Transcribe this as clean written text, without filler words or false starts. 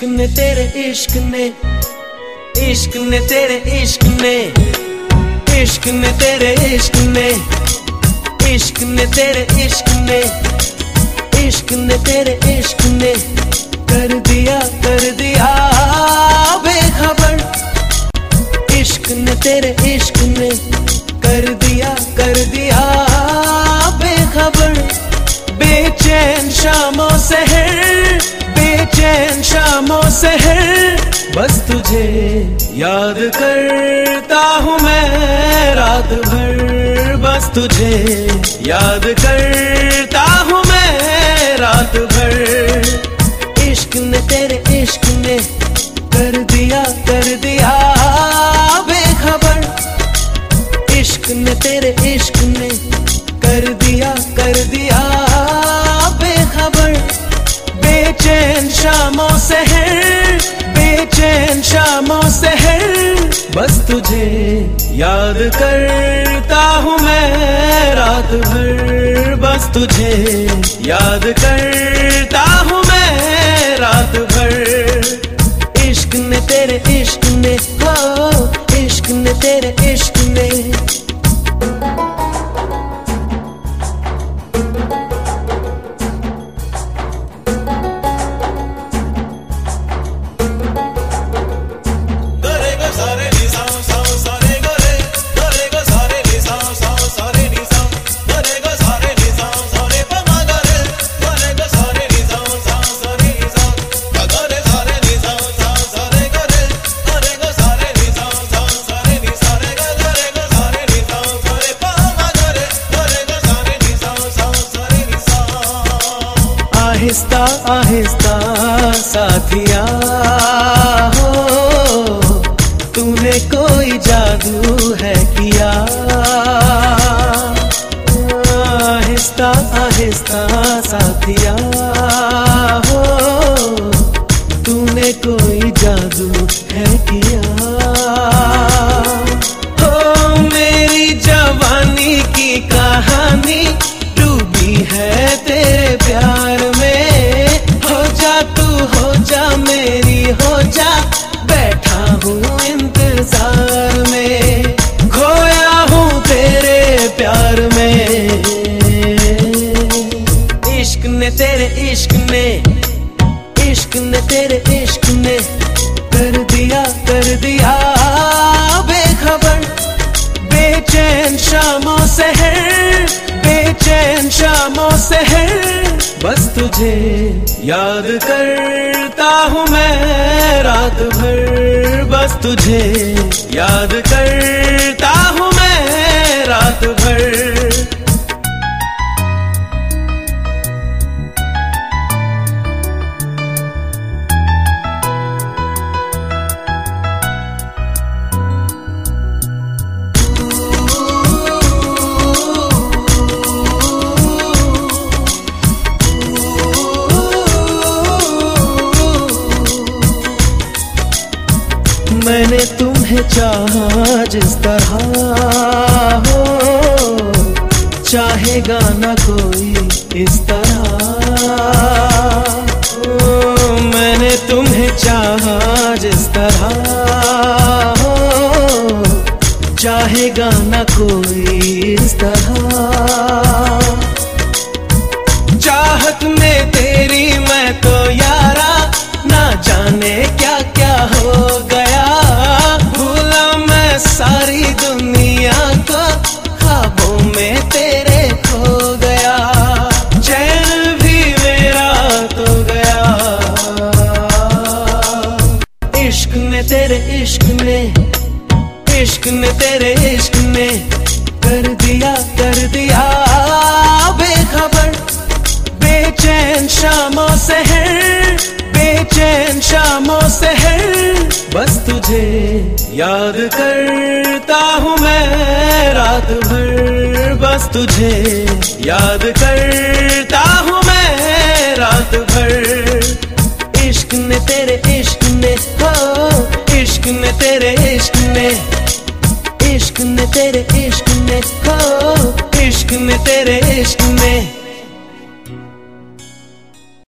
इश्क ने तेरे इश्क ने, इश्क ने तेरे इश्क ने, इश्क ने तेरे इश्क ने, इश्क ने तेरे इश्क ने, इश्क ने तेरे इश्क ने कर दिया बेखबर। इश्क ने तेरे इश्क ने कर दिया बेखबर। बेचैन शामों सहर, बेचैन शामों सहर, बस तुझे याद करता हूँ मैं रात भर। बस तुझे याद करता हूँ मैं रात भर। इश्क ने तेरे इश्क ने कर दिया बेखबर। इश्क ने तेरे इश्क ने कर दिया बेखबर। बेचैन शामों सहर, बेचैन शामों सहर, बस तुझे याद करता हूँ मैं रात भर। बस तुझे याद करता हूँ मैं रात भर। इश्क ने तेरे इश्क ने, हो इश्क ने तेरे इश्क ने। आहिस्ता आहिस्ता साथिया हो, तूने कोई जादू है किया। आहिस्ता आहिस्ता साथिया हो, तूने कोई जादू है किया। हो मेरी जवानी की कहानी डूबी है तेरे प्यार में। हो जा मेरी हो जा, बैठा हूँ इंतजार में, खोया हूँ तेरे प्यार में। इश्क ने तेरे इश्क ने, इश्क ने तेरे इश्क ने कर दिया बेखबर। बेचैन शामों सहर, बेचैन शामों सहर, बस तुझे याद करता हूँ मैं रात भर। बस तुझे याद करता हूँ मैं रात भर। मैंने तुम्हें चाहा जिस तरह हो, चाहेगा ना कोई इस तरह। मैंने तुम्हें चाहा जिस तरह हो, चाहेगा ना कोई इस तरह। चाहत में तेरी मैं तो यारा, ना जाने क्या क्या हो गया। भूला मैं सारी दुनिया को, ख्वाबों में तेरे खो गया। चैन भी मेरा तो गया। इश्क ने तेरे इश्क ने, इश्क ने तेरे इश्क ने कर दिया बेखबर। बेचैन शामों सहर, बेचैन शामों सहर, बस तुझे याद करता हूँ मैं रात भर। बस तुझे याद करता हूँ मैं रात भर। इश्क ने तेरे इश्क ने, हो इश्क ने तेरे इश्क ने, इश्क ने तेरे इश्क ने, हो इश्क ने तेरे इश्क ने।